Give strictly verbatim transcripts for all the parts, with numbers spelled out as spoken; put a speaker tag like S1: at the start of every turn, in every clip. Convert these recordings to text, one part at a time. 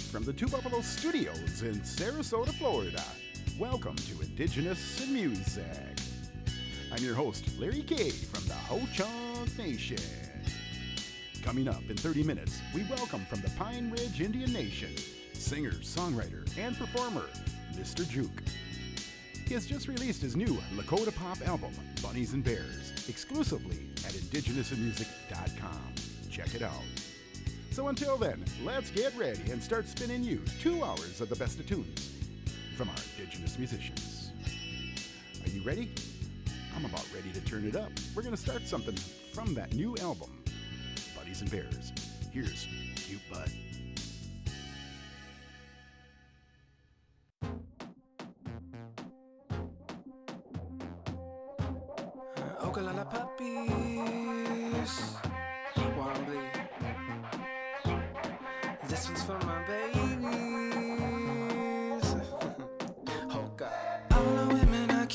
S1: from the Two Buffalo Studios in Sarasota, Florida. Welcome to Indigenous in Music. I'm your host, Larry K. from the Ho-Chunk Nation. Coming up in thirty minutes, we welcome from the Pine Ridge Indian Nation, singer, songwriter, and performer, Mister Juke. He has just released his new Lakota pop album, Bunnies and Bears, exclusively at indigenous in music dot com. Check it out. So until then, let's get ready and start spinning you two hours of the best of tunes from our indigenous musicians. Are you ready? I'm about ready to turn it up. We're going to start something from that new album, Bunnies and Bears. Here's Cute Bud.
S2: Okalala puppies, wobbly. This one's for my babies. Oh God. All the women are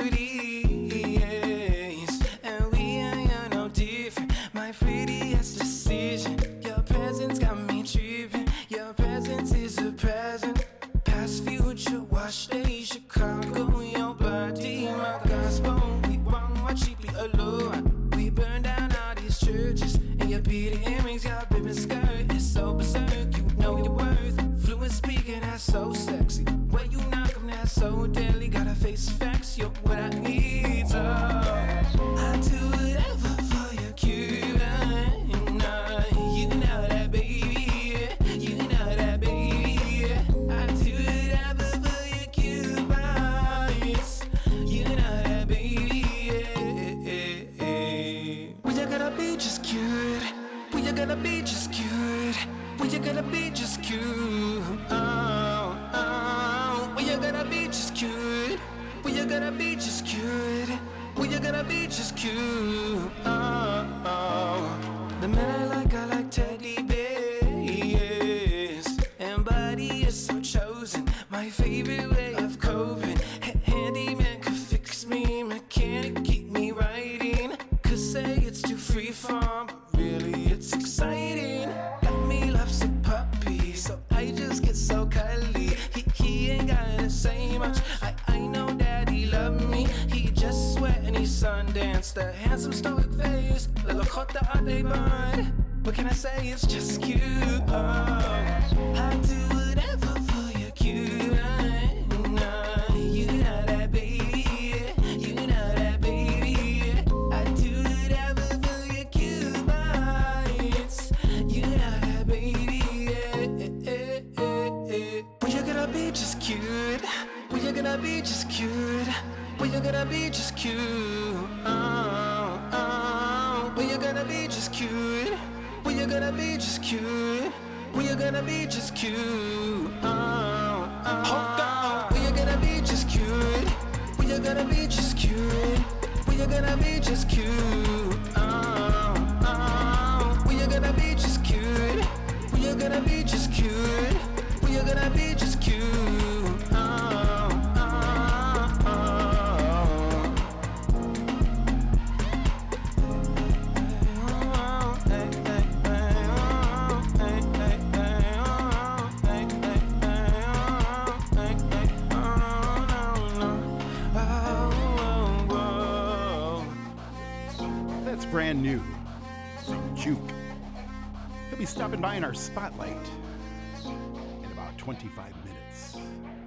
S2: cuties, and we are no different. My prettiest decision. Your presence got me tripping. Your presence is a present. Past, future, wash day, Chicago. Your body, my gospel. She be alone. We burn down all these churches, and your beauty earrings, your baby skirt is so berserk. You know your worth. Fluent speaking, that's so sexy. Where you knock 'em, that's so deadly. Gotta face facts, you're what I need. So I do whatever for your cute. Nah, you know that, baby. You know that, baby. I do whatever for your cute boys. You know that, baby. Gonna be just cute. We are gonna be just cute. We are gonna be just cute. Oh, oh. We are gonna be just cute. We are gonna be just cute. We are gonna be just cute. Oh, oh. The men I like, I like teddy bears. And body is so chosen. My favorite way of coping. H- handyman could fix me. Mechanic keep me writing. Could say it's too free form, but really it's exciting. Got me lovesick puppy, so I just get so cuddly. He, he ain't gotta say much, I, I know that he love me. He just sweat and he sundanced, the handsome stoic face. La Lakota ade bud. What can I say, it's just cute. Oh, I do whatever for your cute. Nah, you know that, baby. You know that, baby. I do whatever for your cute boys. You know that, baby. We are gonna be just cute. We are gonna be just cute. We are gonna be just cute. Oh, oh. We are gonna be just cute. We are gonna be just cute. We are gonna be just cute. Oh, oh. Hold on. We are gonna be just cute. We are gonna be just cute. We are gonna be just cute. Oh, oh. We are gonna be just cute. We are gonna be just cute. We are gonna be just cute. Oh, oh, oh. Hey, hey, hey, oh, hey, hey, hey, oh, hey, hey, hey, oh, hey, hey, oh, no, no. Oh, oh, oh.
S1: That's brand new from Juke. He'll be stopping by in our spotlight in about twenty-five minutes.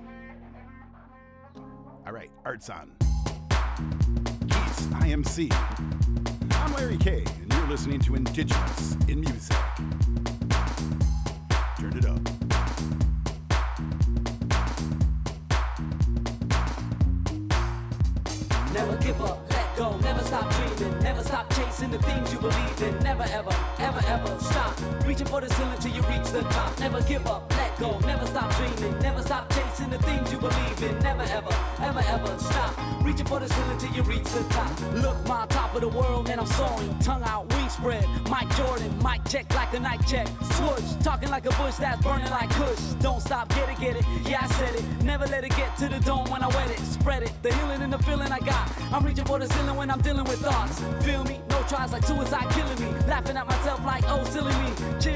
S1: All right, art's on. Geese I M C. I'm Larry K, and you're listening to Indigenous in Music. Turn it up.
S3: Never give up, let go, never stop dreaming, never stop chasing the things you believe in, never ever, ever, ever stop reaching for the ceiling till you reach the top. Never give up, let go, never stop dreaming, never stop chasing the things you believe in, never ever, ever, ever stop reaching for the ceiling till you reach the top. Look, my top of the world and I'm soaring, tongue out, wings spread, Mike Jordan, mic check like a night check, swoosh, talking like a bush that's burning like kush. Don't stop, get it, get it, yeah I said it, never let it get to the dome when I wet it, spread it, the healing and the feeling I got. I'm reaching for the ceiling when I'm dealing with thoughts. Feel me? No tries like suicide killing me. Laughing at myself like, oh, silly me. Chill.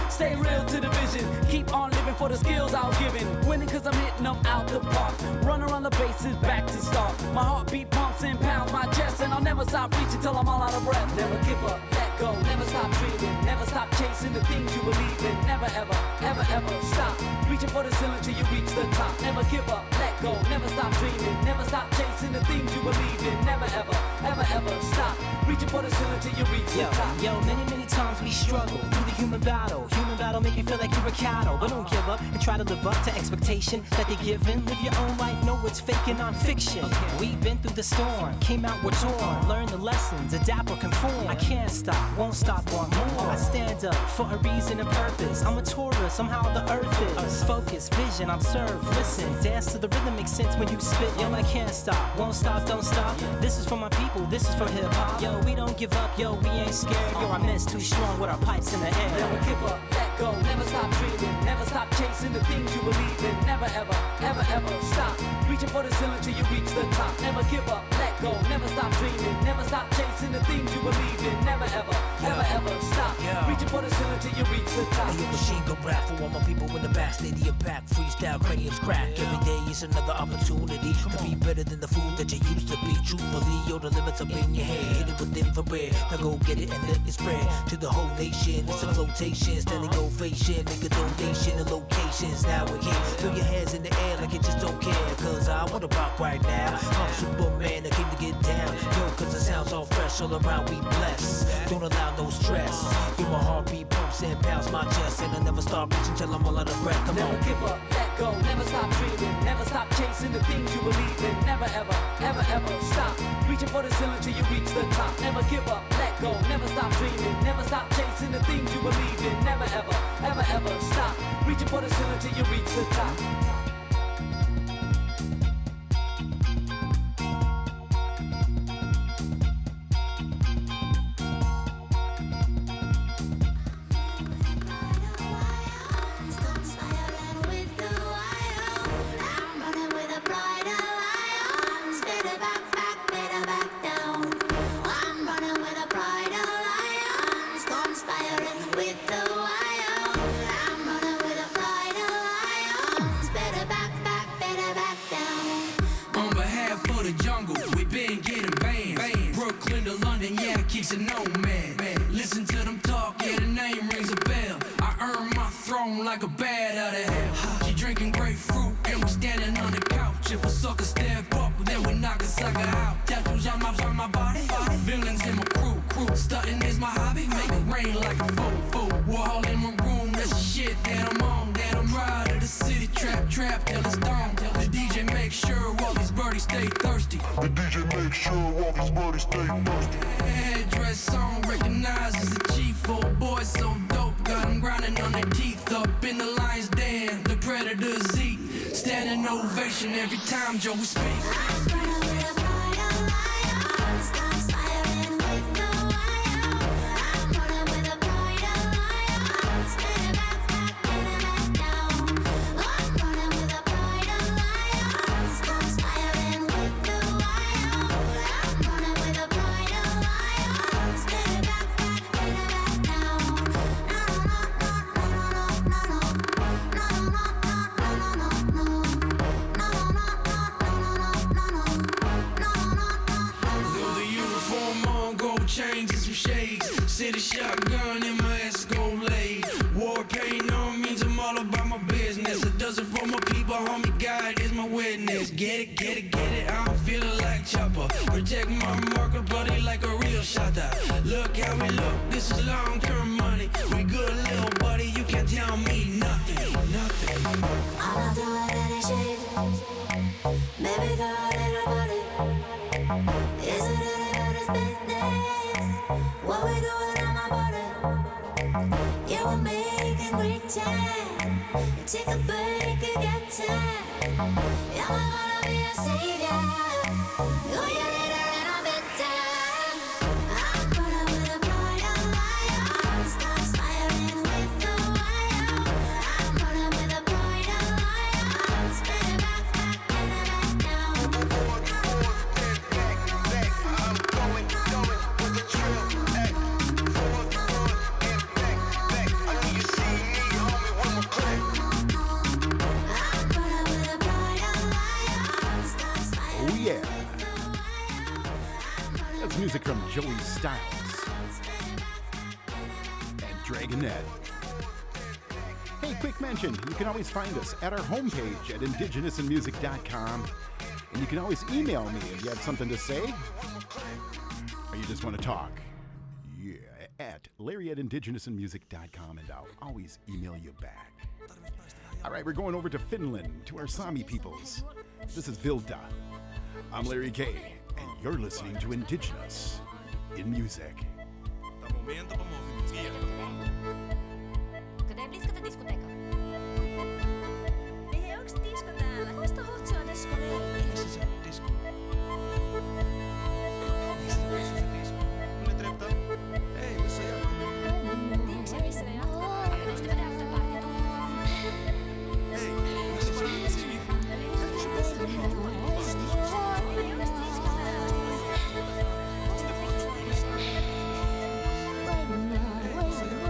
S3: Stay real to the vision. Keep on living for the skills I was given. Winning cause I'm hitting them out the park. Run around the bases, back to start. My heartbeat pumps and pounds my chest, and I'll never stop reaching till I'm all out of breath. Never give up, let go, never stop dreaming. Never stop chasing the things you believe in. Never ever, ever, ever stop reaching for the ceiling till you reach the top. Never give up, let go, never stop dreaming. Never stop chasing the things you believe in. Never ever, ever, ever stop reaching for the ceiling till you reach
S4: yo,
S3: the top.
S4: Yo, many, many times we struggle through the human battle. Human battle make you feel like you're a cattle, but don't give up and try to live up to expectation that they give in. Live your own life, know it's fake and non-fiction. We've been through the storm, came out, we're torn. Learn the lessons, adapt or conform. I can't stop, won't stop, want more. I stand up for a reason and purpose. I'm a tourist, somehow the earth is. Focus, vision, observe, listen. Dance to the rhythm, makes sense when you spit. Yo, I can't stop, won't stop, don't stop. This is for my people, this is for hip-hop. Yo, we don't give up, yo, we ain't scared. Yo, our men's too strong with our pipes in the air.
S3: Never give up, let go, never stop dreaming. Never stop chasing the things you believe in. Never ever, ever, ever stop reaching for the ceiling till you reach the top. Never give up, let go, never stop dreaming. Never stop chasing the things you believe in. Never ever, ever, ever stop reaching for the ceiling till you reach the top.
S5: Hey, yo, machine gun rap for all my people in the back. Stadium pack, freestyle, craniums crack. Every day is another opportunity to be better than the fool that you used to be. Truthfully, yo, the limits up in your head. Hit it with infrared. Now go get it and let it spread to the whole nation. It's a flotation, standing ovation. Make a donation and locations. Now we're here. Throw your hands in the air like you just don't care. Cause I wanna rock right now. I'm Superman, I came to get down. Yo, cause it sounds all fresh. All around we bless. Don't allow no stress. Yo, my heartbeat pumps and pounds my chest. And I never stop reaching till I'm all out of breath. Come
S3: Never
S5: on.
S3: give up, let go, never stop dreaming. Never stop chasing the things you believe in. Never ever, ever, ever stop reaching for the ceiling till you reach the top. Never give up, let go, never stop dreaming. Never stop chasing the things you believe in. Never ever, ever, ever stop reaching for the ceiling till you reach the top.
S2: Keeps a no man. Listen to them talk, yeah, the name rings a bell. I earned my throne like a bat out of hell. She drinking grapefruit and we standing on the couch. If a sucker step up, then we knock a sucker out. Tattoos on my, on my body, villains in my crew. crew. Stunting is my hobby, make it rain like a fofo. Wall in my room, that's the shit that I'm on. That I'm right of the city, trap, trap, till it's dawn. The D J make sure all these birdies stay thirsty.
S6: The D J makes sure all these birdies stay thirsty.
S2: Headdress on, recognizes the chief. Old boy so dope, got him grinding on their teeth. Up in the lion's den, the predators eat. Standing ovation every time Joey speaks. City shotgun in my Escalade. War paint on means I'm all about my business. I does it for my people, homie. God is my witness. Get it, get it, get it. I'm feeling like Chopper. Protect my marker, buddy, like a real shotter. Look how we look. This is long-term money. We good, little buddy. You can't tell me nothing, nothing.
S7: I'm not doing any shit. Maybe go a little body. Is it anybody's business? What we doing on my body? Yeah, we're making great time. Take a break and get time. Yeah, we're gonna be a savior. Oh, yeah, later in a bit time. I'm gonna with a pride of lions, conspiring with the wire. I'm gonna with a pride of lions, spin it back, back, and it back down.
S8: Forward, forward, back, back, back. I'm going, going with the drill. Hey, forward, forward, and back, back. I know you see
S1: yeah. That's music from Joey Styles and Dragonette. Hey, quick mention, you can always find us at our homepage at indigenous in music dot com. And you can always email me if you have something to say or you just want to talk. Yeah, at Larry at indigenous in music dot com, and I'll always email you back. All right, we're going over to Finland, to our Sami peoples. This is Vilda. I'm Larry K, and you're listening to Indigenous in Music.
S9: Kada ei diskota diskoteekka. Ei, onks disko täällä? Muista Hotsia disko leiri.
S5: Missä se on disko? Missä se on disko? Kun ne treptaa? Ei, missä jatkuu?
S9: Tiedätkö sä missä ne jatkuu? Onko niistä mennä afterparty?
S5: Ei, missä se on diski?
S9: Ei, onks disko täällä?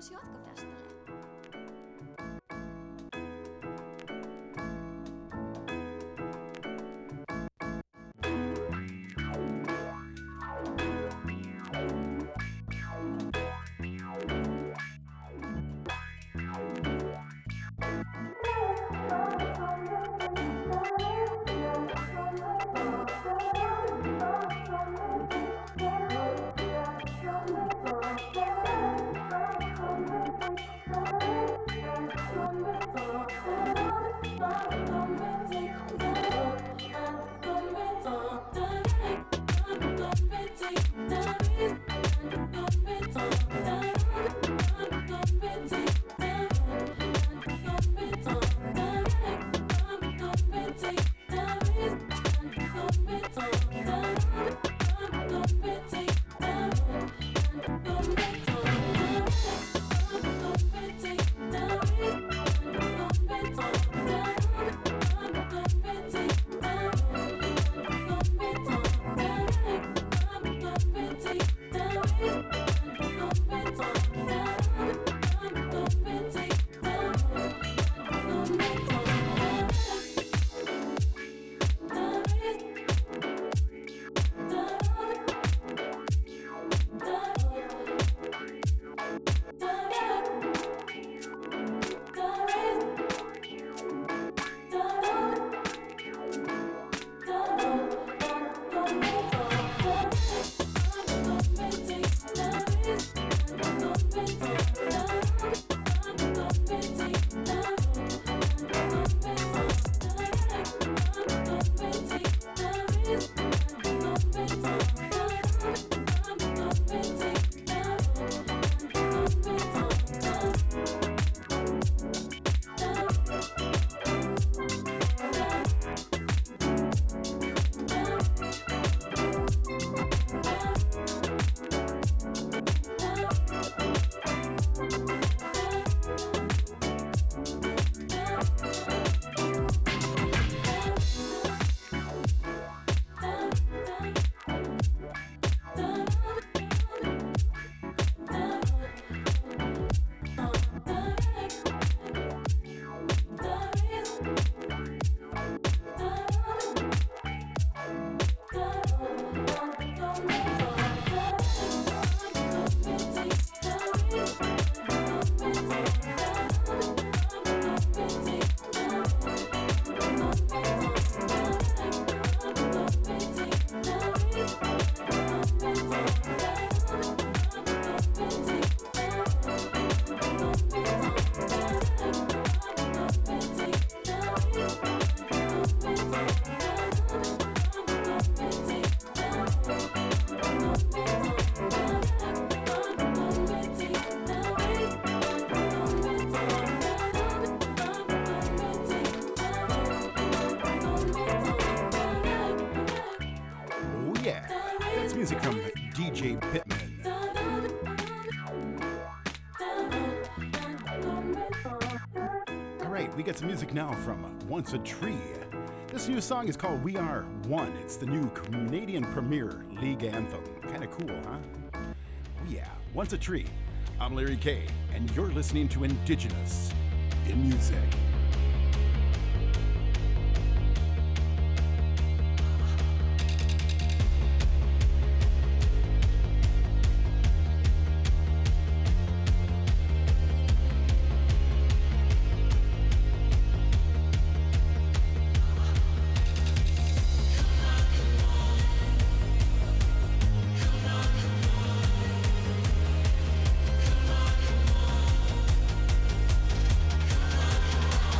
S9: Jotka festele.
S1: Music from D J Pittman. All right, we got some music now from Once a Tree. This new song is called We Are One. It's the new Canadian Premier League anthem. Kind of cool, huh? Oh yeah, Once a Tree. I'm Larry K, and you're listening to Indigenous in Music.
S7: Come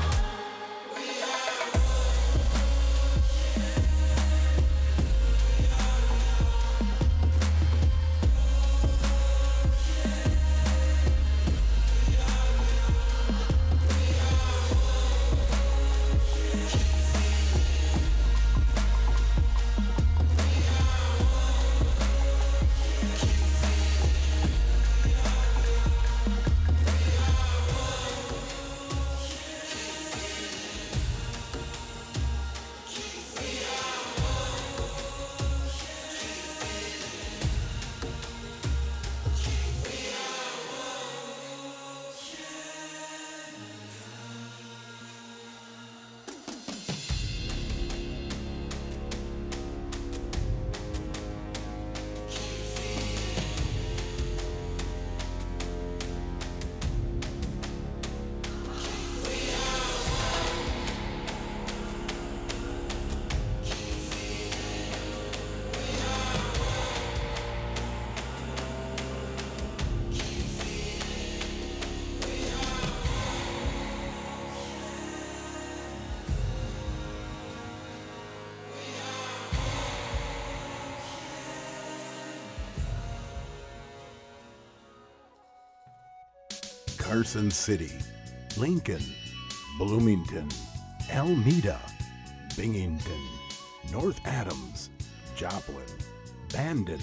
S1: Carson City, Lincoln, Bloomington, Alameda, Binghamton, North Adams, Joplin, Bandon,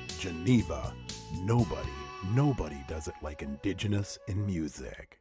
S1: Geneva. Nobody, nobody does it like Indigenous in music.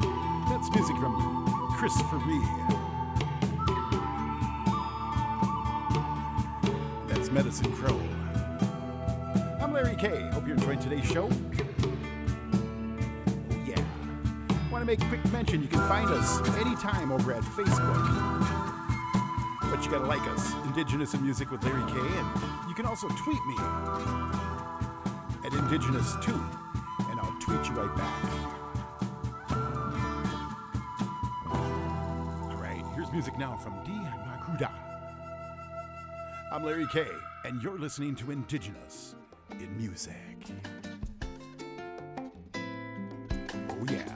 S1: Music from Chris Faree. Medicine Crow. I'm Larry K. Hope you're enjoying today's show. Oh, yeah. Want to make a quick mention, you can find us anytime over at Facebook. But you gotta like us, Indigenous in Music with Larry K. And you can also tweet me at Indigenous two, and I'll tweet you right back. All right, here's music now from D. Makuda. I'm Larry K., and you're listening to Indigenous in Music. Oh, yeah.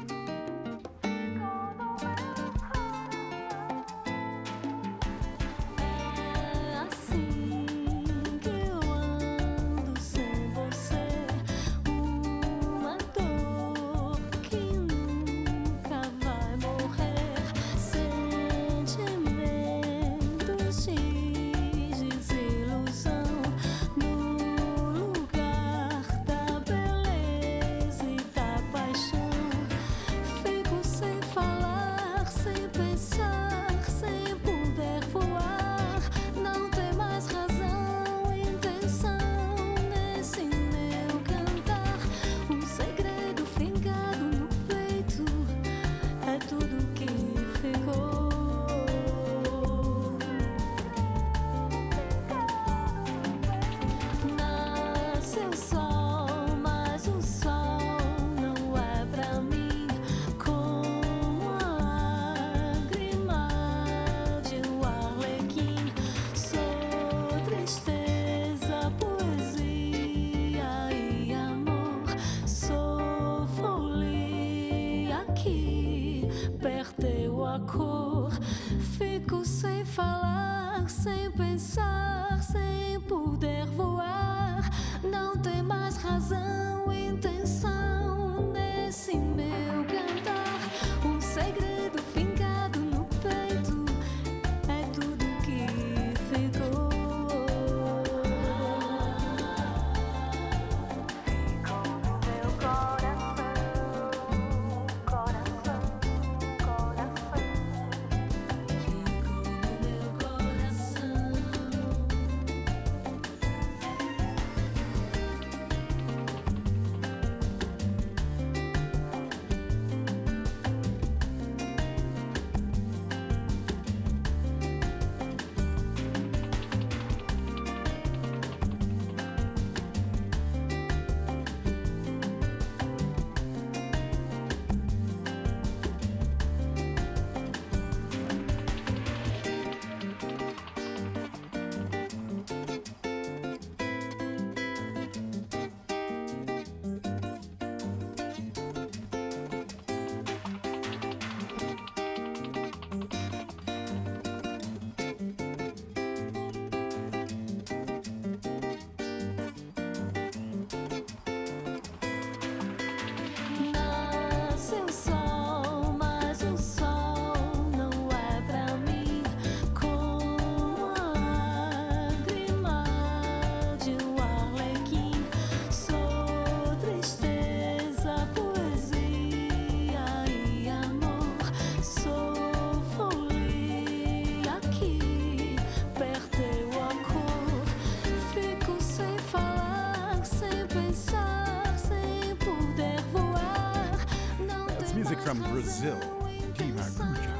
S1: From Brazil, D. Makuja.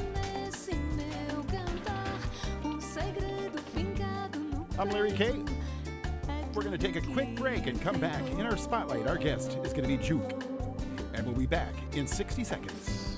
S1: I'm Larry K. We're going to take a quick break and come back. In our spotlight, our guest is going to be Juke. And we'll be back in sixty seconds.